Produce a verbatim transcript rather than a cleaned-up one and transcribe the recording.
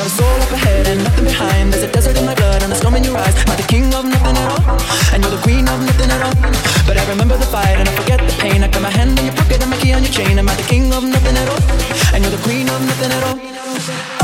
got a soul up ahead and nothing behind. There's a desert in my blood and a storm in your eyes. I'm the king of nothing at all, and you're the queen of nothing at all. But I remember the fight and I forget the pain. I got my hand in your pocket and my key on your chain. I'm the king of nothing at all, and you're the queen of nothing at all.